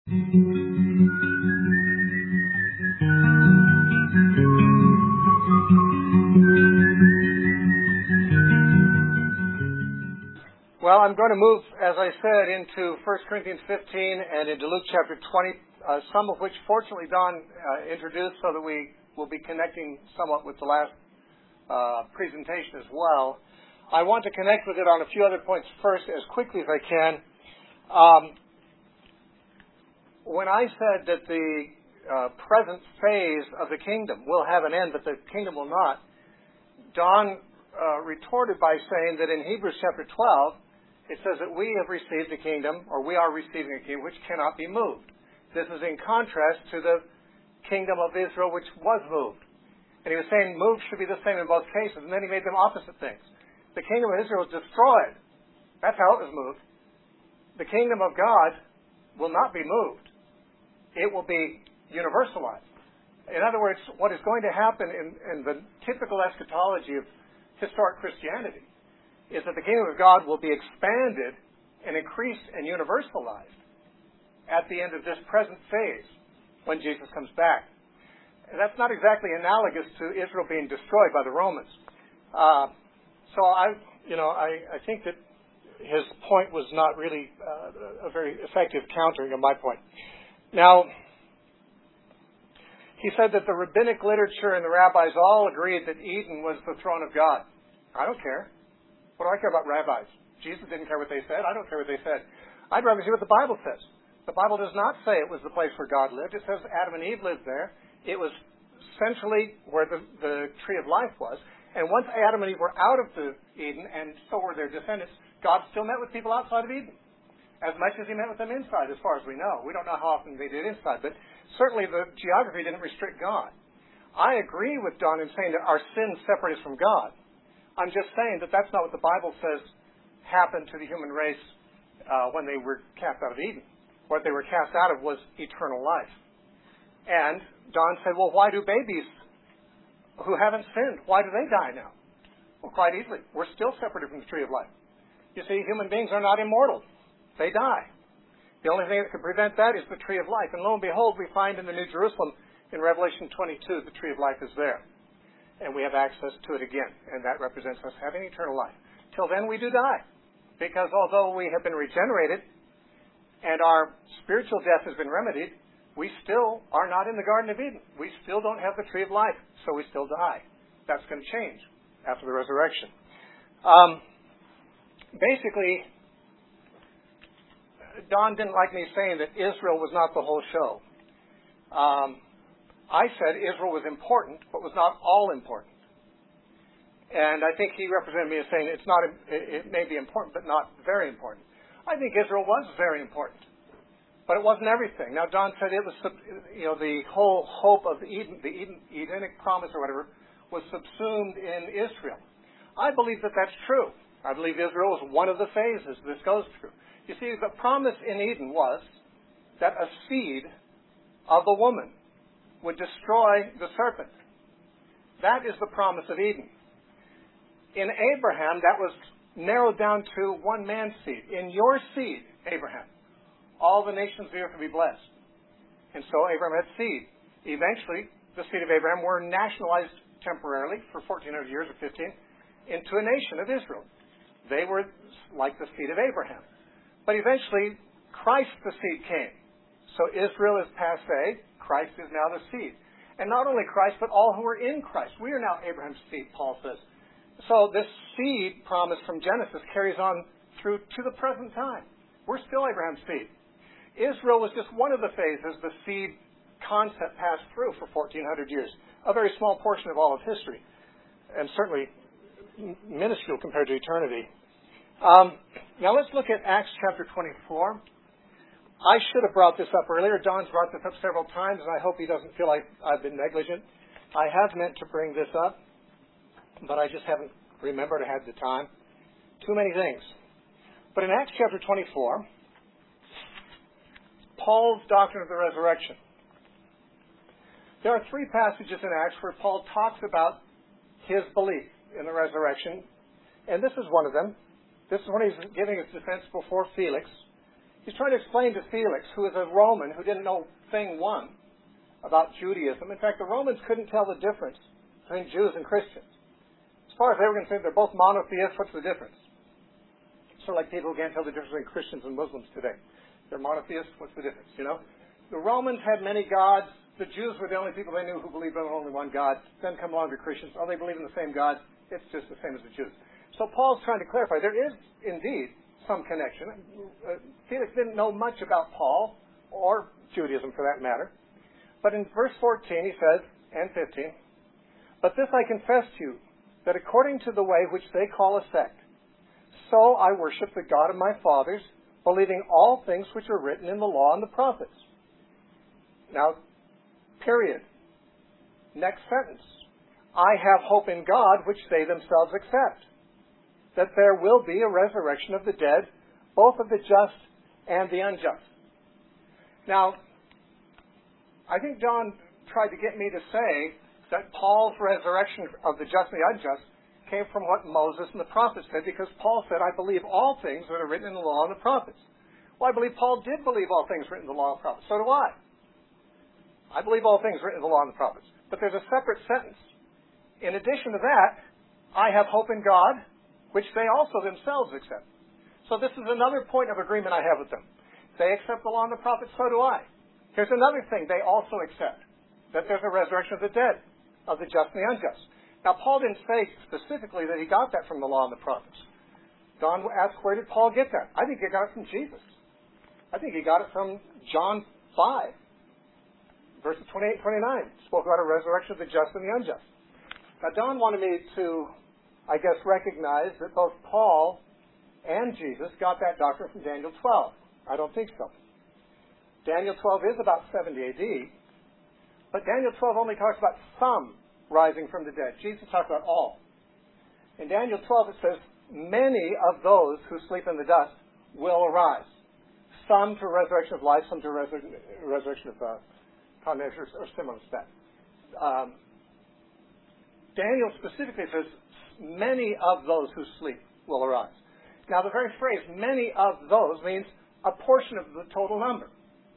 Well, I'm going to move, as I said, into 1 Corinthians 15 and into Luke chapter 20, some of which, fortunately, Don introduced so that we will be connecting somewhat with the last presentation as well. I want to connect with it on a few other points first as quickly as I can. When I said that the present phase of the kingdom will have an end, but the kingdom will not, Don retorted by saying that in Hebrews chapter 12, it says that we have received a kingdom, or we are receiving a kingdom, which cannot be moved. This is in contrast to the kingdom of Israel, which was moved. And he was saying moved should be the same in both cases, and then he made them opposite things. The kingdom of Israel was destroyed. That's how it was moved. The kingdom of God will not be moved. It will be universalized. In other words, what is going to happen in the typical eschatology of historic Christianity is that the kingdom of God will be expanded and increased and universalized at the end of this present phase when Jesus comes back. And that's not exactly analogous to Israel being destroyed by the Romans. So I think that his point was not really a very effective countering of my point. Now, he said that the rabbinic literature and the rabbis all agreed that Eden was the throne of God. I don't care. What do I care about rabbis? Jesus didn't care what they said. I don't care what they said. I'd rather see what the Bible says. The Bible does not say it was the place where God lived. It says Adam and Eve lived there. It was centrally where the tree of life was. And once Adam and Eve were out of the Eden, and so were their descendants, God still met with people outside of Eden, as much as he met with them inside, as far as we know. We don't know how often they did inside, but certainly the geography didn't restrict God. I agree with Don in saying that our sins separate us from God. I'm just saying that that's not what the Bible says happened to the human race when they were cast out of Eden. What they were cast out of was eternal life. And Don said, well, why do babies who haven't sinned, why do they die now? Well, quite easily. We're still separated from the tree of life. You see, human beings are not immortal. They die. The only thing that can prevent that is the tree of life. And lo and behold, we find in the New Jerusalem, in Revelation 22, the tree of life is there. And we have access to it again. And that represents us having eternal life. Till then, we do die. Because although we have been regenerated and our spiritual death has been remedied, we still are not in the Garden of Eden. We still don't have the tree of life. So we still die. That's going to change after the resurrection. Basically, Don didn't like me saying that Israel was not the whole show. I said Israel was important, but was not all important. And I think he represented me as saying it may be important, but not very important. I think Israel was very important, but it wasn't everything. Now, Don said it was, the whole hope of Eden, the Edenic promise or whatever, was subsumed in Israel. I believe that that's true. I believe Israel is one of the phases this goes through. You see, the promise in Eden was that a seed of the woman would destroy the serpent. That is the promise of Eden. In Abraham, that was narrowed down to one man's seed. In your seed, Abraham, all the nations of the earth will be blessed. And so Abraham had seed. Eventually, the seed of Abraham were nationalized temporarily for 1,400 years or 15 into a nation of Israel. They were like the seed of Abraham. But eventually, Christ the seed came. So Israel is passé. Christ is now the seed. And not only Christ, but all who are in Christ. We are now Abraham's seed, Paul says. So this seed promise from Genesis carries on through to the present time. We're still Abraham's seed. Israel was just one of the phases the seed concept passed through for 1,400 years. A very small portion of all of history. And certainly minuscule compared to eternity. Now let's look at Acts chapter 24. I should have brought this up earlier. Don's brought this up several times, and I hope he doesn't feel like I've been negligent. I have meant to bring this up, but I just haven't remembered or had the time. Too many things. But in Acts chapter 24, Paul's doctrine of the resurrection. There are three passages in Acts where Paul talks about his belief in the resurrection, and this is one of them. This is when he's giving his defense before Felix. He's trying to explain to Felix, who is a Roman who didn't know thing one about Judaism. In fact, the Romans couldn't tell the difference between Jews and Christians. As far as they were concerned, they're both monotheists. What's the difference? Sort of like people who can't tell the difference between Christians and Muslims today. They're monotheists. What's the difference, you know? The Romans had many gods. The Jews were the only people they knew who believed in only one God. Then come along the Christians. Oh, they believe in the same God. It's just the same as the Jews. So Paul's trying to clarify. There is indeed some connection. Felix didn't know much about Paul, or Judaism for that matter. But in verse 14 he says, and 15, "But this I confess to you, that according to the way which they call a sect, so I worship the God of my fathers, believing all things which are written in the law and the prophets." Now, period. Next sentence. "I have hope in God, which they themselves accept, that there will be a resurrection of the dead, both of the just and the unjust." Now, I think John tried to get me to say that Paul's resurrection of the just and the unjust came from what Moses and the prophets said, because Paul said, "I believe all things that are written in the law and the prophets." Well, I believe Paul did believe all things written in the law and the prophets. So do I. I believe all things written in the law and the prophets. But there's a separate sentence. In addition to that, "I have hope in God, which they also themselves accept." So this is another point of agreement I have with them. They accept the law and the prophets, so do I. Here's another thing they also accept, that there's a resurrection of the dead, of the just and the unjust. Now, Paul didn't say specifically that he got that from the law and the prophets. Don asked, where did Paul get that? I think he got it from Jesus. I think he got it from John 5, verses 28 and 29. Spoke about a resurrection of the just and the unjust. Now, Don wanted me to, I guess, recognize that both Paul and Jesus got that doctrine from Daniel 12. I don't think so. Daniel 12 is about 70 AD, but Daniel 12 only talks about some rising from the dead. Jesus talks about all. In Daniel 12 it says, "Many of those who sleep in the dust will arise." Some to resurrection of life, some to resurrection of condemnation, or similar to that. Daniel specifically says, "Many of those who sleep will arise." Now, the very phrase, "many of those," means a portion of the total number.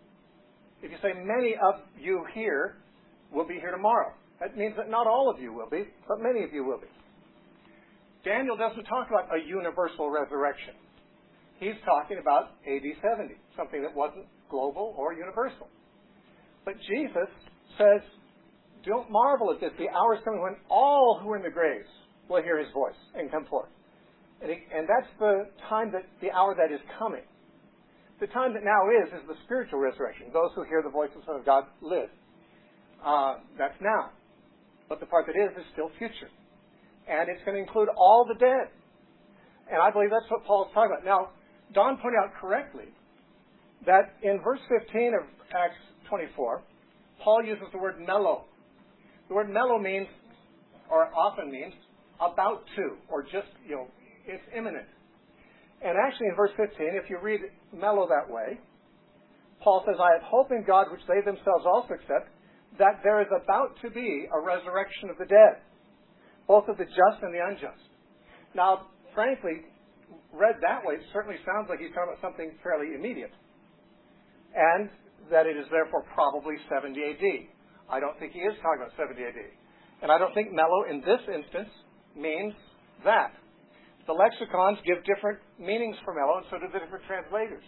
If you say, "Many of you here will be here tomorrow," that means that not all of you will be, but many of you will be. Daniel doesn't talk about a universal resurrection. He's talking about AD 70, something that wasn't global or universal. But Jesus says, "Don't marvel at this. The hour is coming when all who are in the graves will hear his voice and come forth." And that's the time, the hour that is coming. The time that now is the spiritual resurrection. Those who hear the voice of the Son of God live. That's now. But the part that is still future. And it's going to include all the dead. And I believe that's what Paul's talking about. Now, Don pointed out correctly that in verse 15 of Acts 24, Paul uses the word mello. The word mello means, or often means, about to, or just, it's imminent. And actually in verse 15, if you read mello that way, Paul says, "I have hope in God, which they themselves also accept, that there is about to be a resurrection of the dead, both of the just and the unjust." Now, frankly, read that way, it certainly sounds like he's talking about something fairly immediate. And that it is therefore probably 70 AD. I don't think he is talking about 70 AD. And I don't think mello in this instance means that. The lexicons give different meanings for mello, and so do the different translators.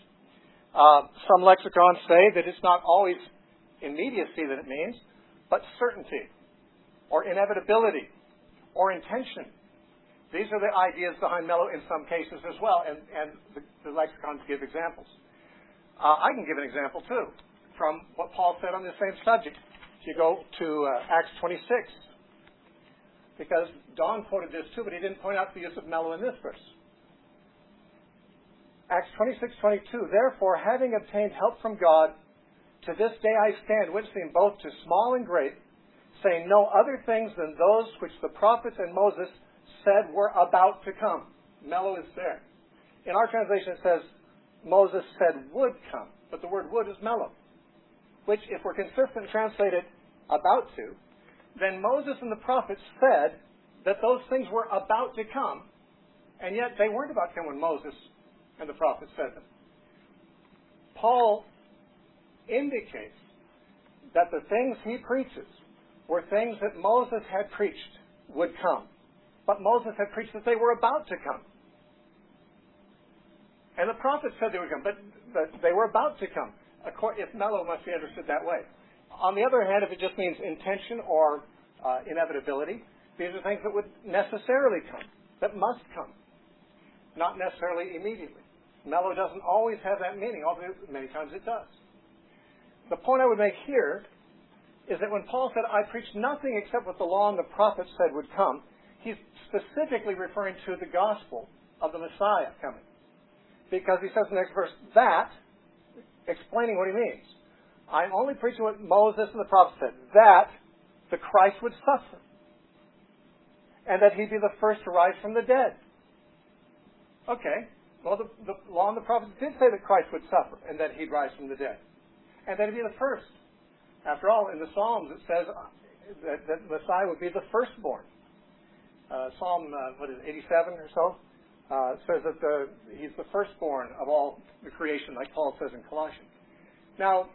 Some lexicons say that it's not always immediacy that it means, but certainty, or inevitability, or intention. These are the ideas behind mello in some cases as well, and the lexicons give examples. I can give an example, too, from what Paul said on the same subject. If you go to Acts 26, because Don quoted this too, but he didn't point out the use of mello in this verse. Acts 26:22, "Therefore, having obtained help from God, to this day I stand witnessing both to small and great, saying no other things than those which the prophets and Moses said were about to come." Mello is there. In our translation it says Moses said would come, but the word would is mello, which, if we're consistent, translated about to, then Moses and the prophets said that those things were about to come, and yet they weren't about to come when Moses and the prophets said them. Paul indicates that the things he preaches were things that Moses had preached would come. But Moses had preached that they were about to come. And the prophets said they would come, but they were about to come. If mellow must be understood that way. On the other hand, if it just means intention or inevitability, these are things that would necessarily come, that must come, not necessarily immediately. Mellow doesn't always have that meaning, although many times it does. The point I would make here is that when Paul said, I preach nothing except what the law and the prophets said would come, he's specifically referring to the gospel of the Messiah coming. Because he says in the next verse, that, explaining what he means, I'm only preaching what Moses and the prophets said, that the Christ would suffer, and that he'd be the first to rise from the dead. Okay, well, the law and the prophets did say that Christ would suffer, and that he'd rise from the dead, and that he'd be the first. After all, in the Psalms it says that Messiah would be the firstborn. Psalm 87 or so says that he's the firstborn of all the creation, like Paul says in Colossians. Now,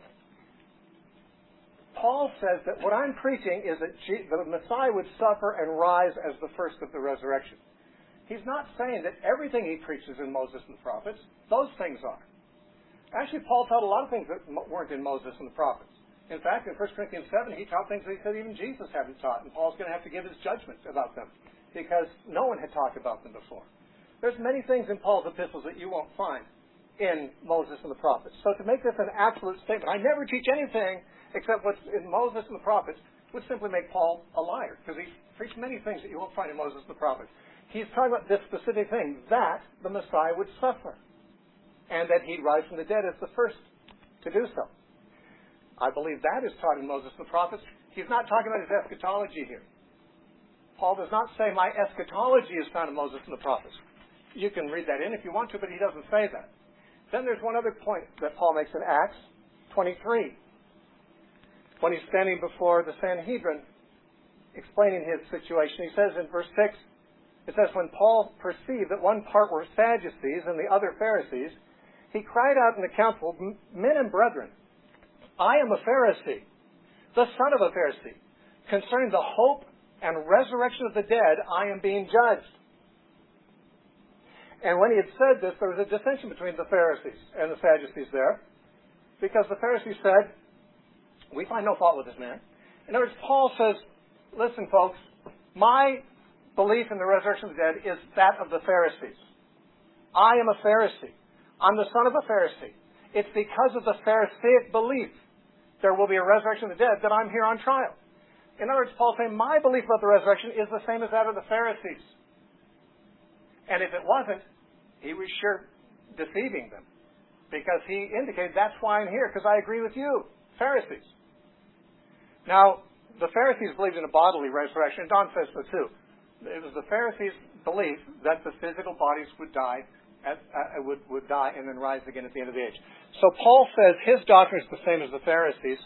Paul says that what I'm preaching is that the Messiah would suffer and rise as the first of the resurrection. He's not saying that everything he preaches in Moses and the prophets, those things are. Actually, Paul taught a lot of things that weren't in Moses and the prophets. In fact, in 1 Corinthians 7, he taught things that he said even Jesus hadn't taught, and Paul's going to have to give his judgment about them because no one had talked about them before. There's many things in Paul's epistles that you won't find in Moses and the prophets. So to make this an absolute statement, I never teach anything except what's in Moses and the prophets, would simply make Paul a liar, because he's preached many things that you won't find in Moses and the prophets. He's talking about this specific thing, that the Messiah would suffer, and that he'd rise from the dead as the first to do so. I believe that is taught in Moses and the prophets. He's not talking about his eschatology here. Paul does not say my eschatology is found in Moses and the prophets. You can read that in if you want to, but he doesn't say that. Then there's one other point that Paul makes in Acts 23. When he's standing before the Sanhedrin, explaining his situation, he says in verse 6, it says, when Paul perceived that one part were Sadducees and the other Pharisees, he cried out in the council, men and brethren, I am a Pharisee, the son of a Pharisee. Concerning the hope and resurrection of the dead, I am being judged. And when he had said this, there was a dissension between the Pharisees and the Sadducees there, because the Pharisees said, we find no fault with this man. In other words, Paul says, listen, folks, my belief in the resurrection of the dead is that of the Pharisees. I am a Pharisee. I'm the son of a Pharisee. It's because of the Pharisaic belief there will be a resurrection of the dead that I'm here on trial. In other words, Paul's saying, my belief about the resurrection is the same as that of the Pharisees. And if it wasn't, he was sure deceiving them. Because he indicated, that's why I'm here, because I agree with you, Pharisees. Now, the Pharisees believed in a bodily resurrection, and Don says so too. It was the Pharisees' belief that the physical bodies would die, would die and then rise again at the end of the age. So Paul says his doctrine is the same as the Pharisees,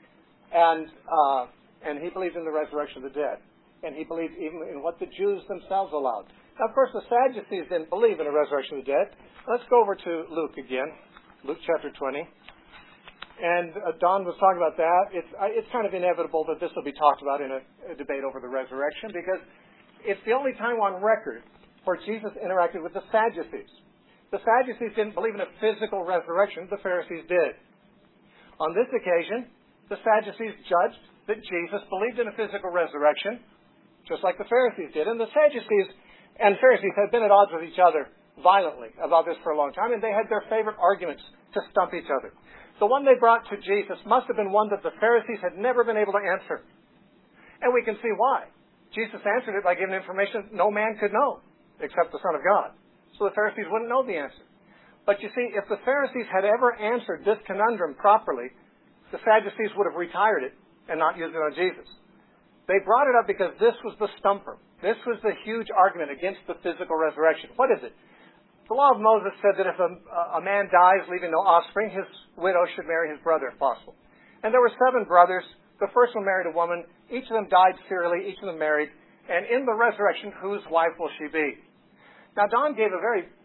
and he believed in the resurrection of the dead. And he believed even in what the Jews themselves allowed. Now, of course, the Sadducees didn't believe in a resurrection of the dead. Let's go over to Luke again, Luke chapter 20. And Don was talking about that. It's kind of inevitable that this will be talked about in a debate over the resurrection, because it's the only time on record where Jesus interacted with the Sadducees. The Sadducees didn't believe in a physical resurrection. The Pharisees did. On this occasion, the Sadducees judged that Jesus believed in a physical resurrection, just like the Pharisees did. And the Sadducees and Pharisees had been at odds with each other violently about this for a long time, and they had their favorite arguments to stump each other. The one they brought to Jesus must have been one that the Pharisees had never been able to answer. And we can see why. Jesus answered it by giving information no man could know, except the Son of God. So the Pharisees wouldn't know the answer. But you see, if the Pharisees had ever answered this conundrum properly, the Sadducees would have retired it and not used it on Jesus. They brought it up because this was the stumper. This was the huge argument against the physical resurrection. What is it? The law of Moses said that if a man dies leaving no offspring, his widow should marry his brother if possible. And there were 7 brothers. The first one married a woman. Each of them died serially. Each of them married. And in the resurrection, whose wife will she be? Now, Don gave a very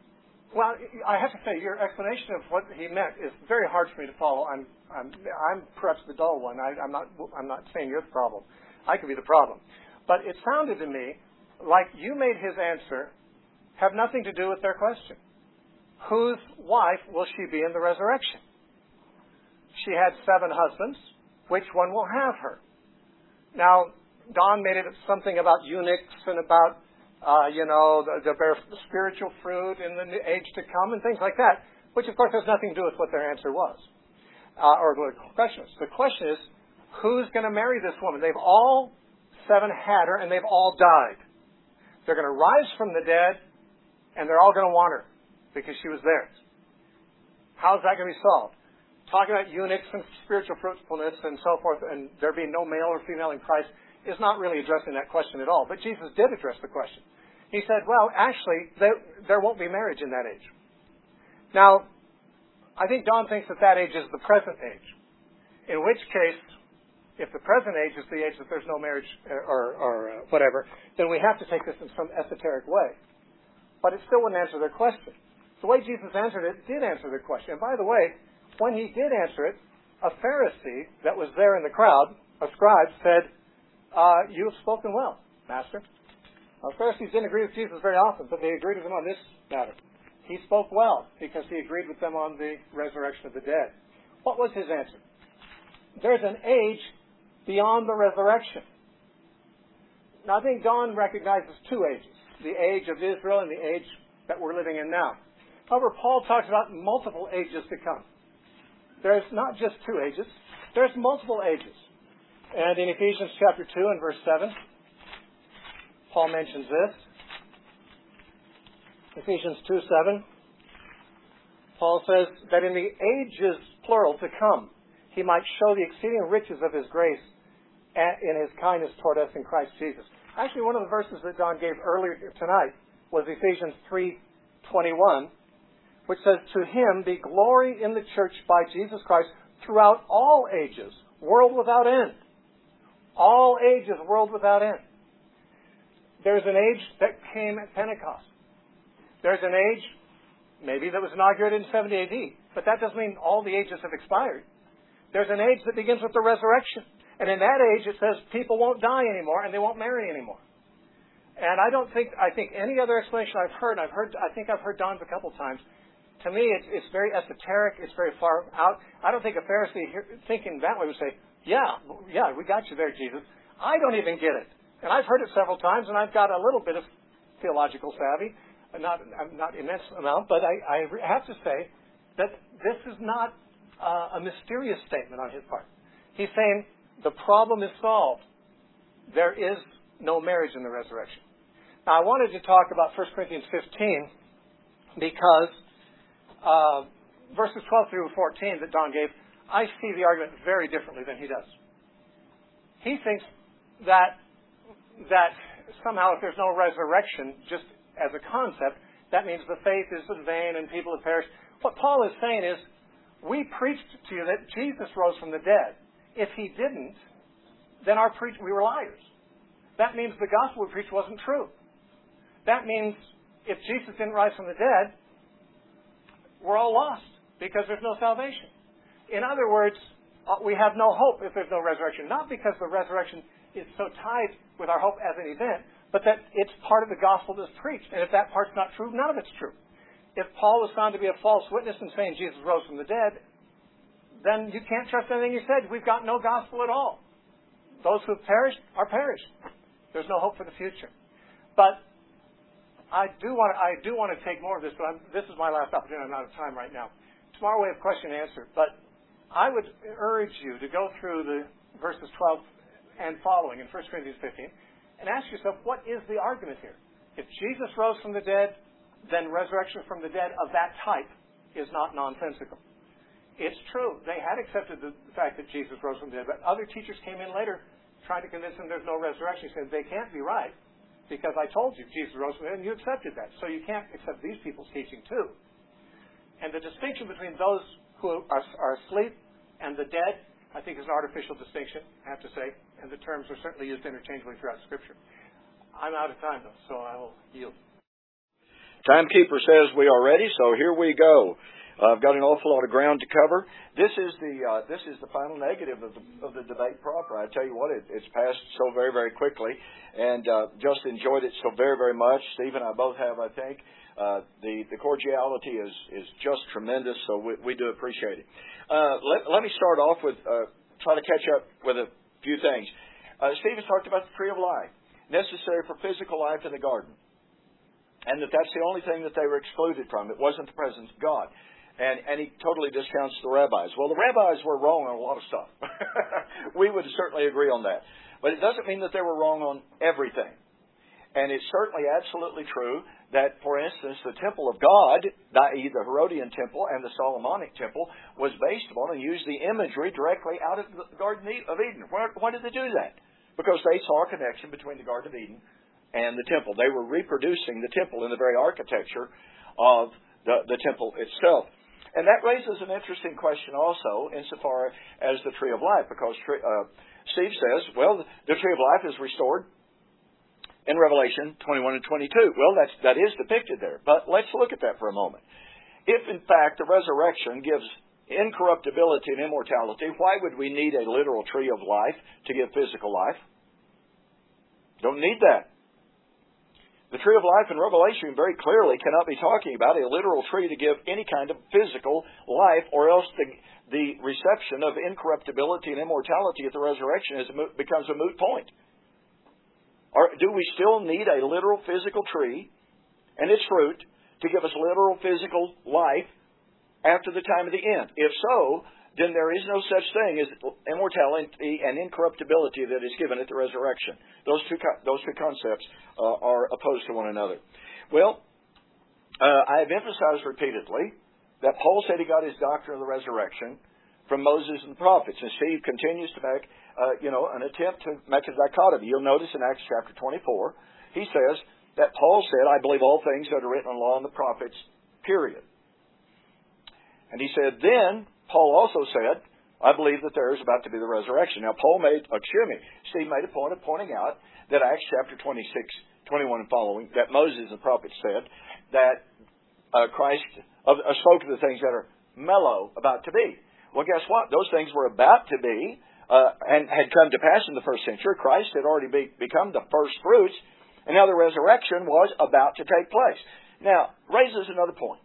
Well, I have to say, your explanation of what he meant is very hard for me to follow. I'm perhaps the dull one. I'm not saying you're the problem. I could be the problem. But it sounded to me like you made his answer have nothing to do with their question. Whose wife will she be in the resurrection? She had 7 husbands. Which one will have her? Now, Don made it something about eunuchs and about, the bear spiritual fruit in the age to come and things like that, which of course has nothing to do with what their answer was, or what the question was. The question is, who's going to marry this woman? They've all 7 had her, and they've all died. They're going to rise from the dead, and they're all going to want her because she was theirs. How's that going to be solved? Talking about eunuchs and spiritual fruitfulness and so forth, and there being no male or female in Christ, is not really addressing that question at all. But Jesus did address the question. He said, well, actually, there won't be marriage in that age. Now, I think Don thinks that age is the present age. In which case, if the present age is the age that there's no marriage or whatever, then we have to take this in some esoteric way. But it still wouldn't answer their question. The way Jesus answered it did answer their question. And by the way, when he did answer it, a Pharisee that was there in the crowd, a scribe, said, you have spoken well, Master. Now, Pharisees didn't agree with Jesus very often, but they agreed with him on this matter. He spoke well because he agreed with them on the resurrection of the dead. What was his answer? There's an age beyond the resurrection. Now, I think Don recognizes 2 ages, the age of Israel and the age that we're living in now. However, Paul talks about multiple ages to come. There's not just 2 ages. There's multiple ages. And in Ephesians chapter 2 and verse 7, Paul mentions this. Ephesians 2:7, Paul says that in the ages, plural, to come, he might show the exceeding riches of his grace in his kindness toward us in Christ Jesus. Actually, one of the verses that Don gave earlier tonight was Ephesians 3:21, which says, to him be glory in the church by Jesus Christ throughout all ages, world without end. All ages, world without end. There's an age that came at Pentecost. There's an age, maybe that was inaugurated in 70 AD, but that doesn't mean all the ages have expired. There's an age that begins with the resurrection. And in that age, it says people won't die anymore and they won't marry anymore. And I think any other explanation I think I've heard Don's a couple times. To me, it's very esoteric. It's very far out. I don't think a Pharisee thinking that way would say, yeah, we got you there, Jesus. I don't even get it. And I've heard it several times, and I've got a little bit of theological savvy, not immense amount, but I have to say that this is not a mysterious statement on his part. He's saying the problem is solved. There is no marriage in the resurrection. Now, I wanted to talk about 1 Corinthians 15 because verses 12 through 14 that Don gave, I see the argument very differently than he does. He thinks that somehow if there's no resurrection, just as a concept, that means the faith is in vain and people have perished. What Paul is saying is, we preached to you that Jesus rose from the dead. If he didn't, then we were liars. That means the gospel we preached wasn't true. That means if Jesus didn't rise from the dead, we're all lost because there's no salvation. In other words, we have no hope if there's no resurrection. Not because the resurrection is so tied with our hope as an event, but that it's part of the gospel that's preached. And if that part's not true, none of it's true. If Paul was found to be a false witness in saying Jesus rose from the dead, then you can't trust anything he said. We've got no gospel at all. Those who have perished are perished. There's no hope for the future. But I do want to take more of this, but this is my last opportunity. I'm out of time right now. Tomorrow we have question and answer. But I would urge you to go through the verses 12 and following in 1 Corinthians 15 and ask yourself, what is the argument here? If Jesus rose from the dead, then resurrection from the dead of that type is not nonsensical. It's true. They had accepted the fact that Jesus rose from the dead, but other teachers came in later trying to convince them there's no resurrection. He said, they can't be right because I told you Jesus rose from the dead and you accepted that. So you can't accept these people's teaching too. And the distinction between those who are asleep and the dead, I think, is an artificial distinction, I have to say, and the terms are certainly used interchangeably throughout Scripture. I'm out of time, though, so I will yield. Timekeeper says we are ready, so here we go. I've got an awful lot of ground to cover. This is the final negative of the debate proper. I tell you what, it's passed so very, very quickly, and just enjoyed it so very, very much. Steve and I both have, I think. The cordiality is just tremendous, so we do appreciate it. Let me start off with try to catch up with a few things. Steve has talked about the tree of life, necessary for physical life in the garden, and that's the only thing that they were excluded from. It wasn't the presence of God. And he totally discounts the rabbis. Well, the rabbis were wrong on a lot of stuff. We would certainly agree on that. But it doesn't mean that they were wrong on everything. And it's certainly absolutely true that, for instance, the temple of God, i.e. the Herodian temple and the Solomonic temple, was based upon and used the imagery directly out of the Garden of Eden. Why did they do that? Because they saw a connection between the Garden of Eden and the temple. They were reproducing the temple in the very architecture of the temple itself. And that raises an interesting question also insofar as the tree of life, because Steve says, well, the tree of life is restored in Revelation 21 and 22. Well, that is depicted there. But let's look at that for a moment. If, in fact, the resurrection gives incorruptibility and immortality, why would we need a literal tree of life to give physical life? Don't need that. The tree of life in Revelation very clearly cannot be talking about a literal tree to give any kind of physical life, or else the reception of incorruptibility and immortality at the resurrection becomes a moot point. Or do we still need a literal physical tree and its fruit to give us literal physical life after the time of the end? If so, then there is no such thing as immortality and incorruptibility that is given at the resurrection. Those two concepts are opposed to one another. Well, I have emphasized repeatedly that Paul said he got his doctrine of the resurrection from Moses and the prophets, and Steve continues to make an attempt to make a dichotomy. You'll notice in Acts chapter 24, he says that Paul said, I believe all things that are written in the law and the prophets, period. And he said, then Paul also said, I believe that there is about to be the resurrection. Now, Steve made a point of pointing out that Acts chapter 26, 21 and following, that Moses and the prophets said that Christ spoke of the things that are mellow, about to be. Well, guess what? Those things were about to be and had come to pass in the first century. Christ had already become the first fruits, and now the resurrection was about to take place. Now, raises another point.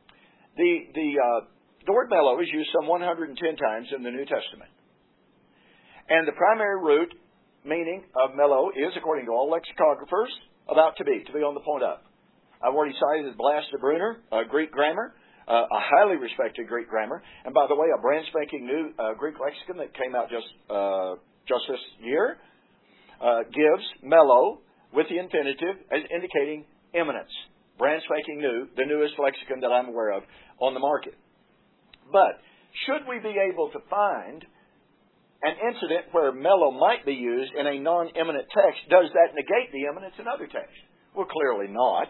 The word mellow is used some 110 times in the New Testament. And the primary root meaning of mellow is, according to all lexicographers, about to be on the point of. I've already cited Blas de Brunner, Greek grammar, a highly respected Greek grammar. And by the way, a brand spanking new Greek lexicon that came out just this year gives mellow with the infinitive as indicating imminence. Brand spanking new, the newest lexicon that I'm aware of on the market. But should we be able to find an incident where mellow might be used in a non-imminent text, does that negate the imminence in other texts? Well, clearly not.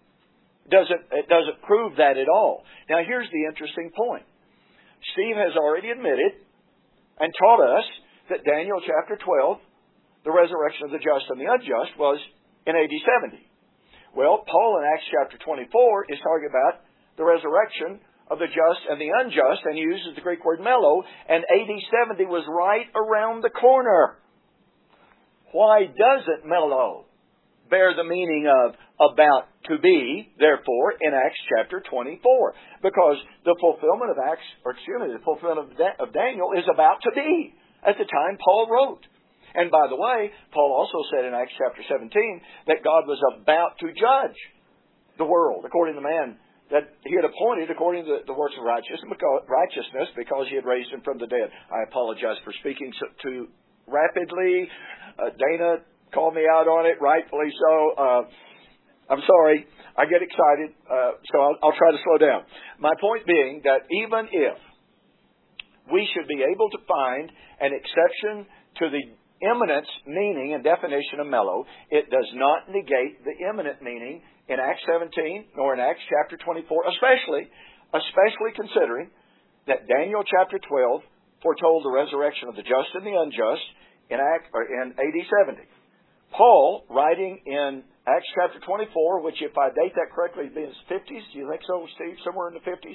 It doesn't prove that at all. Now, here's the interesting point. Steve has already admitted and taught us that Daniel chapter 12, the resurrection of the just and the unjust, was in AD 70. Well, Paul in Acts chapter 24 is talking about the resurrection of the just and the unjust, and he uses the Greek word mellow, and AD 70 was right around the corner. Why doesn't mellow bear the meaning of about to be, therefore, in Acts chapter 24? Because the fulfillment of the fulfillment of Daniel is about to be at the time Paul wrote. And by the way, Paul also said in Acts chapter 17 that God was about to judge the world according to the man that he had appointed according to the works of righteousness because he had raised him from the dead. I apologize for speaking too rapidly. Dana called me out on it, rightfully so. I'm sorry. I get excited, so I'll try to slow down. My point being that even if we should be able to find an exception to the imminence meaning and definition of mellow, it does not negate the imminent meaning in Acts 17 nor in Acts chapter 24, especially considering that Daniel chapter 12 foretold the resurrection of the just and the unjust in AD 70. Paul, writing in Acts chapter 24, which if I date that correctly, would be in his 50s. Do you think so, Steve? Somewhere in the 50s?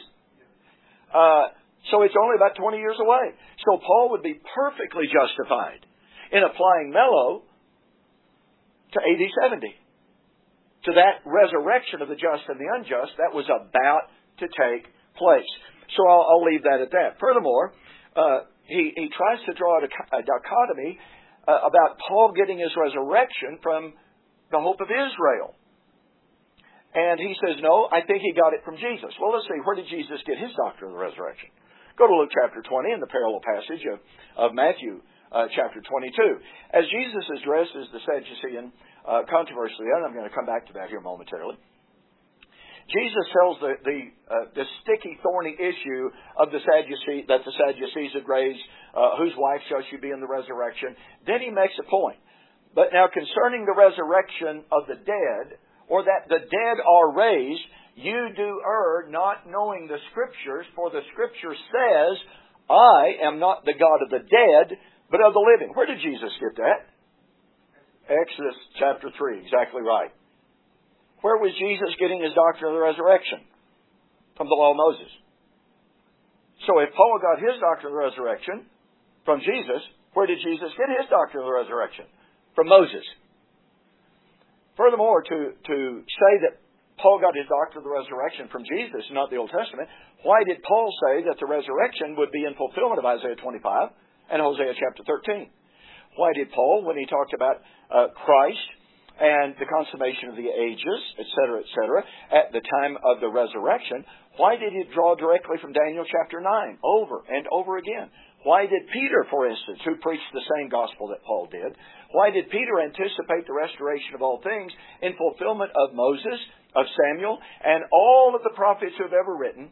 So it's only about 20 years away. So Paul would be perfectly justified in applying Mello to AD 70. To that resurrection of the just and the unjust that was about to take place. So I'll leave that at that. Furthermore, he tries to draw a dichotomy about Paul getting his resurrection from the hope of Israel. And he says, no, I think he got it from Jesus. Well, let's see, where did Jesus get his doctrine of the resurrection? Go to Luke chapter 20 in the parallel passage of Matthew chapter 22. As Jesus addresses the Sadducean controversy, and I'm going to come back to that here momentarily, Jesus tells the sticky, thorny issue of the Sadducees had raised, whose wife shall she be in the resurrection. Then he makes a point. But now concerning the resurrection of the dead, or that the dead are raised, you do err, not knowing the Scriptures, for the Scripture says, I am not the God of the dead, but of the living. Where did Jesus get that? Exodus chapter 3, exactly right. Where was Jesus getting his doctrine of the resurrection? From the law of Moses. So if Paul got his doctrine of the resurrection from Jesus, where did Jesus get his doctrine of the resurrection? From Moses. Furthermore, to say that Paul got his doctrine of the resurrection from Jesus, not the Old Testament, why did Paul say that the resurrection would be in fulfillment of Isaiah 25 and Hosea chapter 13? Why did Paul, when he talked about Christ and the consummation of the ages, etc., at the time of the resurrection, why did he draw directly from Daniel chapter 9 over and over again? Why did Peter, for instance, who preached the same gospel that Paul did, why did Peter anticipate the restoration of all things in fulfillment of Moses, of Samuel, and all of the prophets who have ever written,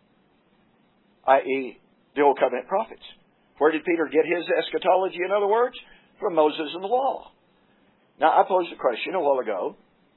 i.e., the Old Covenant prophets? Where did Peter get his eschatology, in other words? From Moses and the law. Now, I posed a question a while ago,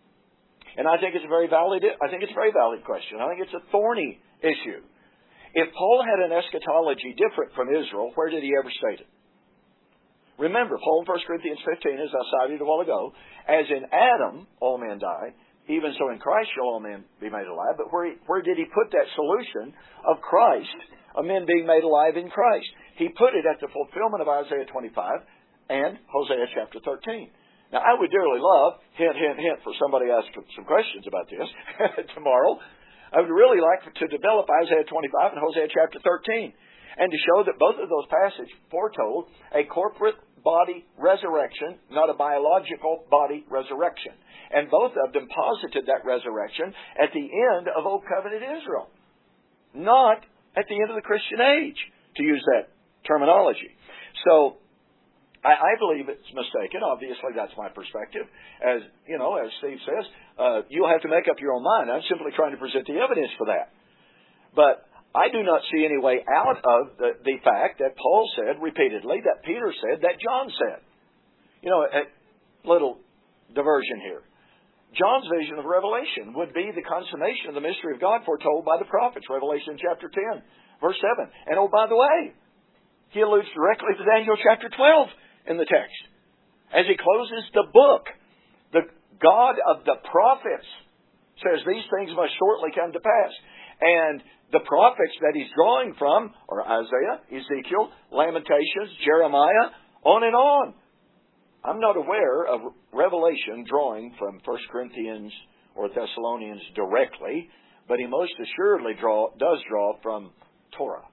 and I think it's a very valid question. I think it's a thorny issue. If Paul had an eschatology different from Israel, where did he ever state it? Remember, Paul in 1 Corinthians 15, as I cited a while ago, as in Adam all men die, even so in Christ shall all men be made alive. But where did he put that solution of Christ, of men being made alive in Christ? He put it at the fulfillment of Isaiah 25 and Hosea chapter 13. Now, I would dearly love, hint, for somebody to ask some questions about this tomorrow. I would really like to develop Isaiah 25 and Hosea chapter 13 and to show that both of those passages foretold a corporate body resurrection, not a biological body resurrection. And both of them posited that resurrection at the end of Old Covenant Israel, not at the end of the Christian age, to use that terminology. So, I believe it's mistaken. Obviously, that's my perspective. As you know, as Steve says, you'll have to make up your own mind. I'm simply trying to present the evidence for that. But I do not see any way out of the fact that Paul said repeatedly, that Peter said, that John said. You know, a little diversion here. John's vision of Revelation would be the consummation of the mystery of God foretold by the prophets, Revelation chapter 10, verse 7. And oh, by the way, he alludes directly to Daniel chapter 12 in the text. As he closes the book, the God of the prophets says these things must shortly come to pass. And the prophets that he's drawing from are Isaiah, Ezekiel, Lamentations, Jeremiah, on and on. I'm not aware of Revelation drawing from 1 Corinthians or Thessalonians directly, but he most assuredly does draw from Torah.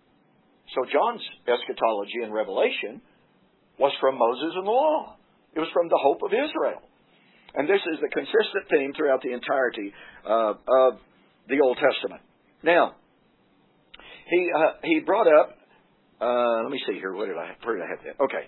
So John's eschatology in Revelation was from Moses and the law. It was from the hope of Israel. And this is the consistent theme throughout the entirety of the Old Testament. Now, he brought up, let me see here, where did I have that? Okay.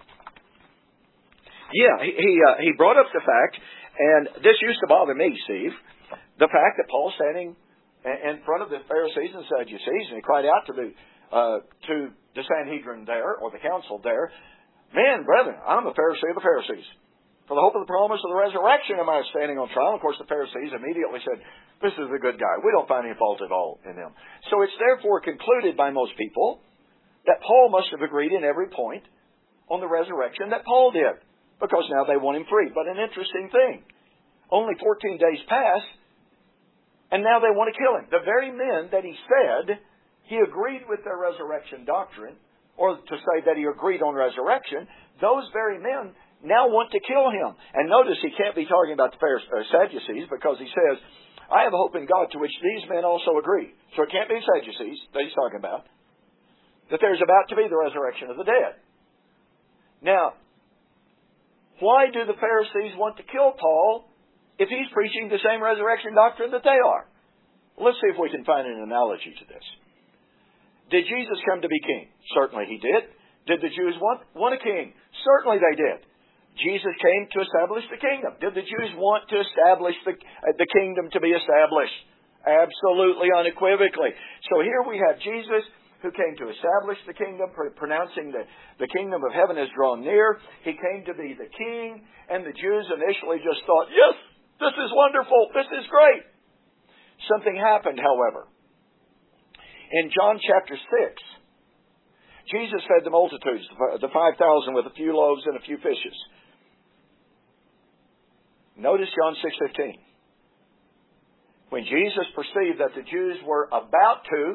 Yeah, he brought up the fact, and this used to bother me, Steve, the fact that Paul's standing in front of the Pharisees and Sadducees, and he cried out to the Sanhedrin there, or the council there, "Men, brethren, I'm a Pharisee of the Pharisees. For the hope of the promise of the resurrection am I standing on trial." Of course, the Pharisees immediately said, "This is a good guy. We don't find any fault at all in him." So it's therefore concluded by most people that Paul must have agreed in every point on the resurrection that Paul did. because now they want him free. But an interesting thing, only 14 days pass, and now they want to kill him. The very men that he said he agreed with their resurrection doctrine, or to say that he agreed on resurrection, those very men now want to kill him. And notice he can't be talking about the Sadducees, because he says, I have hope in God to which these men also agree. So it can't be Sadducees that he's talking about. That there's about to be the resurrection of the dead. Now, why do the Pharisees want to kill Paul if he's preaching the same resurrection doctrine that they are? Let's see if we can find an analogy to this. Did Jesus come to be king? Certainly he did. Did the Jews want a king? Certainly they did. Jesus came to establish the kingdom. Did the Jews want to establish the kingdom to be established? Absolutely, unequivocally. So here we have Jesus who came to establish the kingdom, pronouncing that the kingdom of heaven has drawn near. He came to be the king, and the Jews initially just thought, yes, this is wonderful, this is great. Something happened, however. In John chapter 6, Jesus fed the multitudes, the 5,000 with a few loaves and a few fishes. Notice John 6:15. When Jesus perceived that the Jews were about to,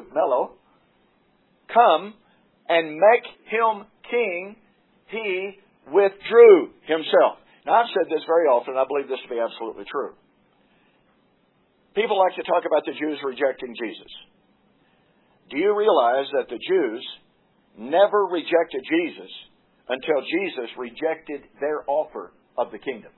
come and make him king, he withdrew himself. Now, I've said this very often, and I believe this to be absolutely true. People like to talk about the Jews rejecting Jesus. Do you realize that the Jews never rejected Jesus until Jesus rejected their offer of the kingdom?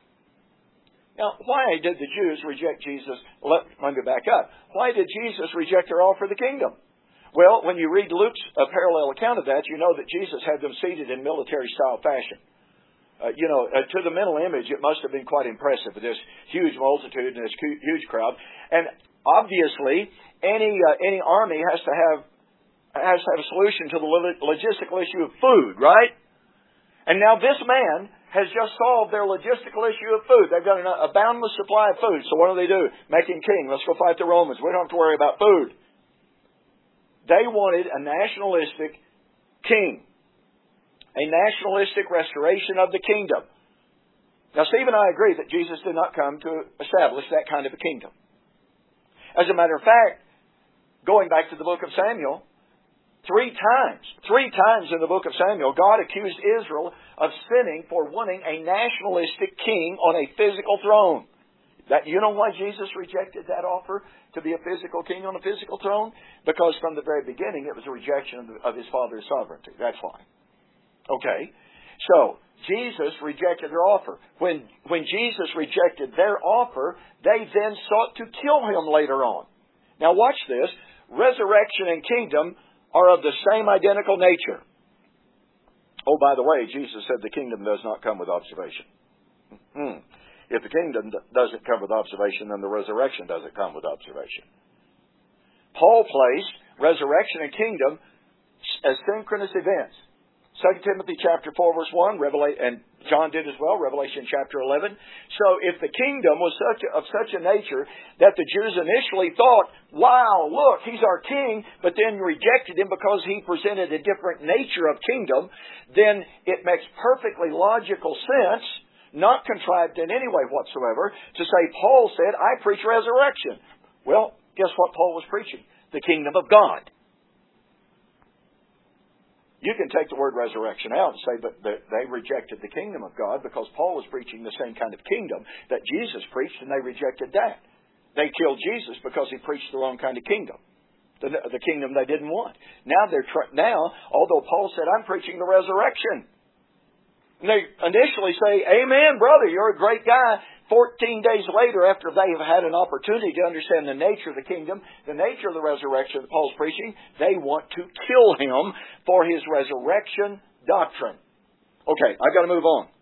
Now, why did the Jews reject Jesus? Let me back up. Why did Jesus reject their offer of the kingdom? Well, when you read Luke's parallel account of that, you know that Jesus had them seated in military-style fashion. To the mental image, it must have been quite impressive with this huge multitude and this huge crowd. And obviously, any army has to have a solution to the logistical issue of food, right? And now this man has just solved their logistical issue of food. They've got a boundless supply of food. So what do? Make him king. Let's go fight the Romans. We don't have to worry about food. They wanted a nationalistic king. A nationalistic restoration of the kingdom. Now, Steve and I agree that Jesus did not come to establish that kind of a kingdom. As a matter of fact, going back to the book of Samuel, three times in the book of Samuel, God accused Israel of sinning for wanting a nationalistic king on a physical throne. You know why Jesus rejected that offer to be a physical king on a physical throne? Because from the very beginning it was a rejection of his Father's sovereignty. That's why. Okay, so Jesus rejected their offer. When Jesus rejected their offer, they then sought to kill him later on. Now watch this. Resurrection and kingdom are of the same identical nature. Oh, by the way, Jesus said the kingdom does not come with observation. If the kingdom doesn't come with observation, then the resurrection doesn't come with observation. Paul placed resurrection and kingdom as synchronous events. 2 Timothy chapter 4 verse 1, and John did as well, Revelation chapter 11. So if the kingdom was of such a nature that the Jews initially thought, wow, look, he's our king, but then rejected him because he presented a different nature of kingdom, then it makes perfectly logical sense, not contrived in any way whatsoever, to say Paul said, I preach resurrection. Well, guess what Paul was preaching? The kingdom of God. You can take the word resurrection out and say that they rejected the kingdom of God because Paul was preaching the same kind of kingdom that Jesus preached, and they rejected that. They killed Jesus because he preached the wrong kind of kingdom, the kingdom they didn't want. Now, although Paul said, I'm preaching the resurrection, and they initially say, amen, brother, you're a great guy. 14 days later, after they have had an opportunity to understand the nature of the kingdom, the nature of the resurrection that Paul's preaching, they want to kill him for his resurrection doctrine. Okay, I've got to move on.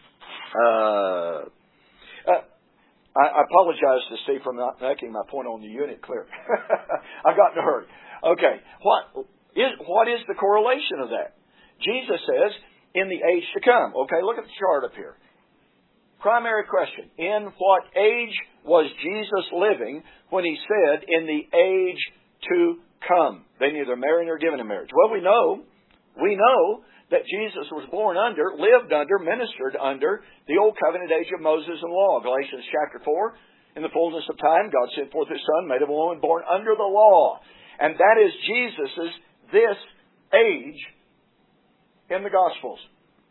I apologize to Steve for not making my point on the unit clear. I've got in a hurry. Okay, what is the correlation of that? Jesus says, in the age to come. Okay, look at the chart up here. Primary question. In what age was Jesus living when he said, in the age to come? They neither married nor given in marriage. Well, we know that Jesus was born under, lived under, ministered under the Old Covenant age of Moses and law. Galatians chapter 4, in the fullness of time, God sent forth His Son, made of a woman, born under the law. And that is Jesus' this age in the Gospels.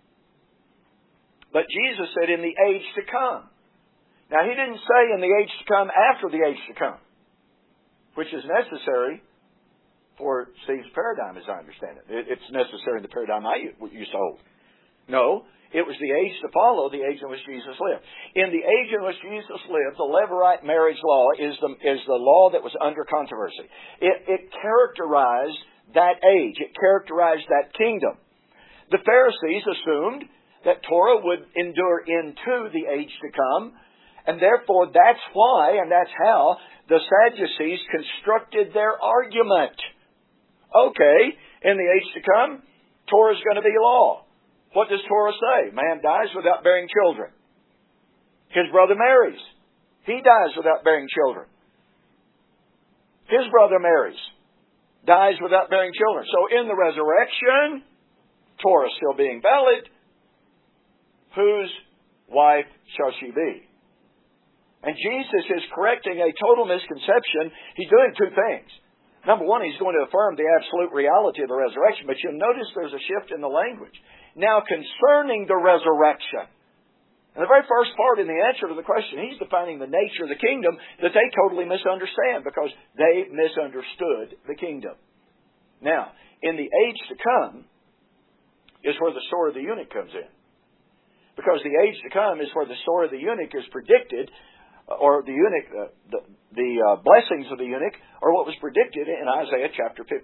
But Jesus said in the age to come. Now, He didn't say in the age to come after the age to come, which is necessary for Steve's paradigm, as I understand it. It's necessary in the paradigm I used to hold. No, it was the age to follow, the age in which Jesus lived. In the age in which Jesus lived, the Levirate marriage law is the law that was under controversy. It characterized that age. It characterized that kingdom. The Pharisees assumed that Torah would endure into the age to come, and therefore that's why, and that's how, the Sadducees constructed their argument. Okay, in the age to come, Torah is going to be law. What does Torah say? Man dies without bearing children. His brother marries. He dies without bearing children. His brother marries. Dies without bearing children. So in the resurrection, Torah still being valid, whose wife shall she be? And Jesus is correcting a total misconception. He's doing two things. Number one, He's going to affirm the absolute reality of the resurrection, but you'll notice there's a shift in the language. Now, concerning the resurrection, and the very first part in the answer to the question, He's defining the nature of the kingdom that they totally misunderstand because they misunderstood the kingdom. Now, in the age to come is where the story of the eunuch comes in. Because the age to come is where the story of the eunuch is predicted, or the eunuch, the blessings of the eunuch are what was predicted in Isaiah chapter 56.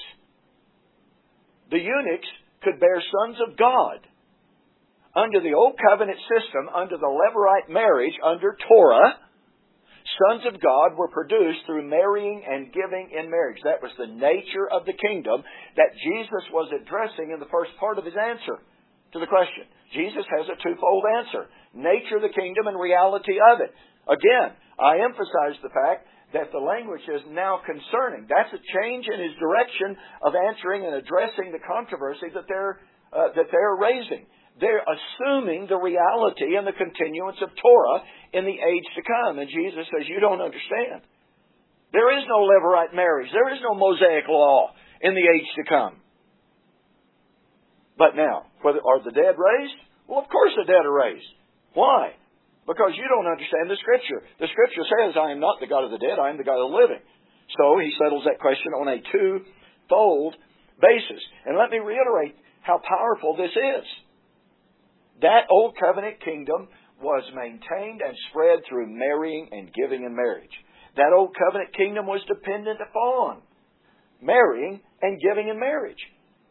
The eunuchs could bear sons of God. Under the Old Covenant system, under the Levirate marriage, under Torah, sons of God were produced through marrying and giving in marriage. That was the nature of the kingdom that Jesus was addressing in the first part of His answer to the question. Jesus has a twofold answer. Nature of the kingdom and reality of it. Again, I emphasize the fact that the language is now concerning. That's a change in His direction of answering and addressing the controversy that they're raising. They're assuming the reality and the continuance of Torah in the age to come. And Jesus says, you don't understand. There is no Levirate marriage. There is no Mosaic law in the age to come. But now, are the dead raised? Well, of course the dead are raised. Why? Because you don't understand the Scripture. The Scripture says, I am not the God of the dead, I am the God of the living. So He settles that question on a twofold basis. And let me reiterate how powerful this is. That Old Covenant kingdom was maintained and spread through marrying and giving in marriage. That Old Covenant kingdom was dependent upon marrying and giving in marriage.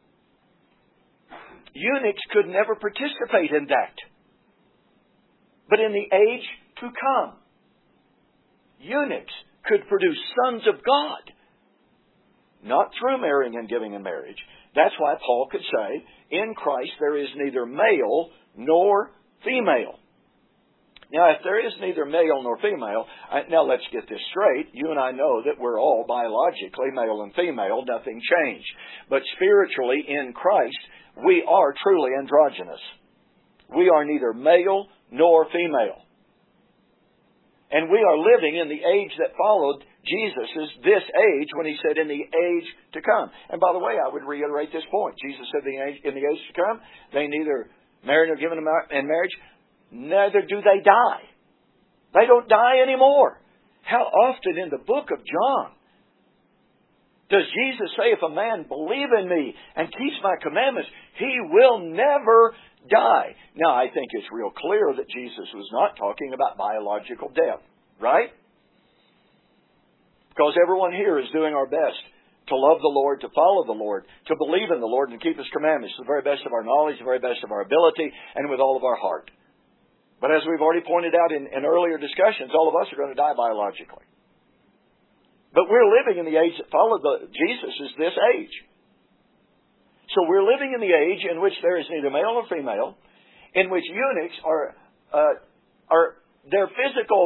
Eunuchs could never participate in that. But in the age to come, eunuchs could produce sons of God. Not through marrying and giving in marriage. That's why Paul could say, in Christ there is neither male nor female. Now, if there is neither male nor female, now let's get this straight. You and I know that we're all biologically male and female. Nothing changed. But spiritually, in Christ, we are truly androgynous. We are neither male nor female. And we are living in the age that followed Jesus' this age when He said in the age to come. And by the way, I would reiterate this point. Jesus said in the age to come, they neither marry nor give in marriage, neither do they die. They don't die anymore. How often in the book of John does Jesus say, if a man believe in me and keeps my commandments, he will never die? Now, I think it's real clear that Jesus was not talking about biological death, right? Because everyone here is doing our best to love the Lord, to follow the Lord, to believe in the Lord, and keep His commandments to the very best of our knowledge, the very best of our ability, and with all of our heart. But as we've already pointed out in earlier discussions, all of us are going to die biologically. But we're living in the age that followed Jesus is this age. So we're living in the age in which there is neither male nor female, in which eunuchs are their physical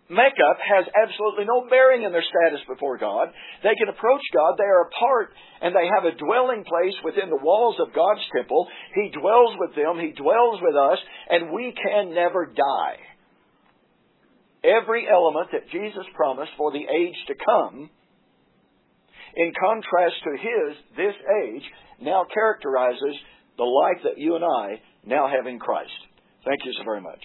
makeup has absolutely no bearing in their status before God. They can approach God. They are a part, and they have a dwelling place within the walls of God's temple. He dwells with them. He dwells with us, and we can never die. Every element that Jesus promised for the age to come, in contrast to this age, now characterizes the life that you and I now have in Christ. Thank you so very much.